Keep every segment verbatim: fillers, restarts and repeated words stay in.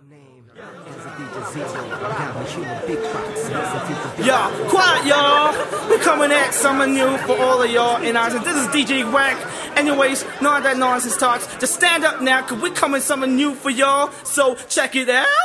Yo, quiet y'all. We're coming at something new for all of y'all. And I said, this is D J Wack. Anyways, none of that nonsense talks. Just stand up now, cause we're coming something new for y'all. So check it out.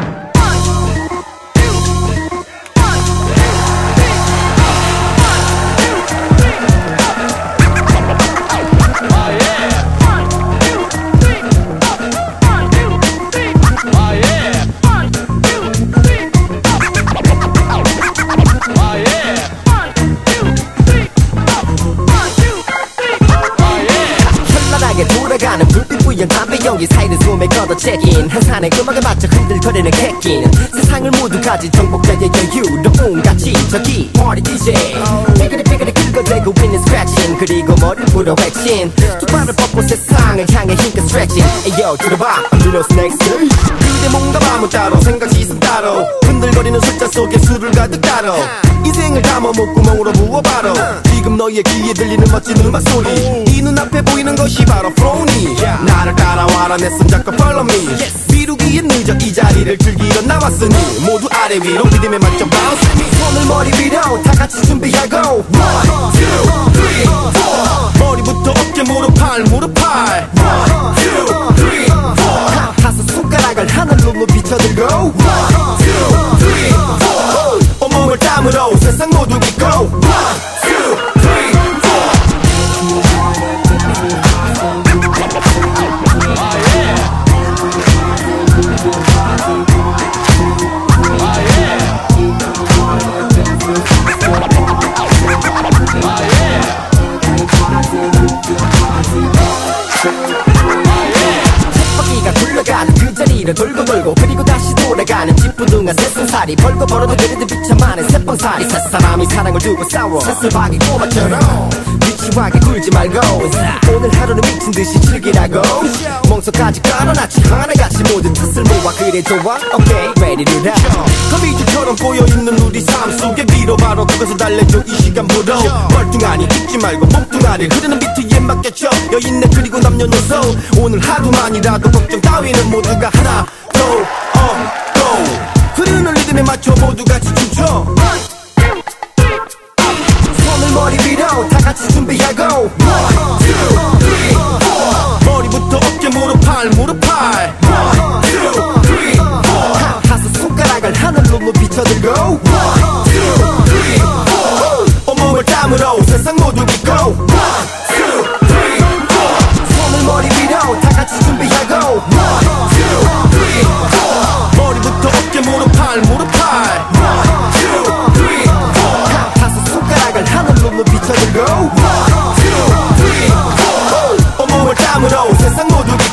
돌아가는 불빛 부연 담배 연기 사이는 숨에 걷어채긴 한 산의 음악에 맞춰 흔들거리는 객기는 세상을 모두 가진 정복자의 여유로 온갖 지적이 Party 디제이 삐그리 삐그리 긁어대고 있는 스크래칭 그리고 머리를 불어 백신 두 발을 뻗고 세상을 향해 힘껏 스트레칭 에이요 들어봐 I'm the next day 그대 뭔가 마음은 따로 생각 지성 따로 흔들거리는 숫자 속에 술을 가득 따로 인생을 담아 목구멍으로 부어 바로 지금 너의 귀에 들리는 멋진 음악 소리 이 눈앞에 보이는 것이 바로 프로니 나를 따라와라 내 손잡고 follow me 미루기엔 늦어 이 자리를 즐기러 나왔으니 모두 아래 위로 리듬에 맞춰 bounce me 손을 머리 위로 다 같이 준비하고 one, two, three, four 머리부터 어깨 무릎 팔 무릎 팔 one, two, three, four 다섯 손가락을 하늘로 높이 쳐들고 one, two, three, four 온몸을 땀으로 세상 모두 비고 one, two, three, four 쳇바퀴가 굴러가는 그 자리를 돌고 돌고 그리고 다시 돌아가는 찌뿌둥한 새송살이 벌고 벌어도 그래도 비참하는 새빵살이 새 사람이 사랑을 두고 싸워 새슬박이 꼬마처럼 위치하게 굴지 말고 오늘 하루는 미친듯이 즐기라고 멍석까지 깔아놨지 하나같이 모든 뜻을 모아 그래 좋아 오케이 ready to rock 거미줄처럼 꼬여있는 우리 삶 속에 위로 바로 그것을 달래줘 이 시간부로 멀뚱하니 잊지 말고 몸뚱아리 흐르는 비트에 맡겨줘 여인네 그리고 남녀노소 오늘 하루만이라도 걱정 따위는 모두가 하나 go up go 흐르는 리듬에 맞춰 모두 같이 춤춰 손을 머리 위로 다 같이 준비하고 one, two, three, four 머리부터 어깨 무릎 팔 무릎 팔 one, two, three, four 다섯 손가락을 하늘로 높이 쳐들고 one, two, three, four 온몸을 땀으로 세상 모두 비고 one, two, three, four 손을 머리 위로 다 같이 준비하고 one, two, three, four 머리부터 어깨 무릎 팔 무릎 팔 one, two, three, four 다섯 손가락을 하늘로 높이 쳐들고 one, two, three, four 온몸을 땀으로 세상 모두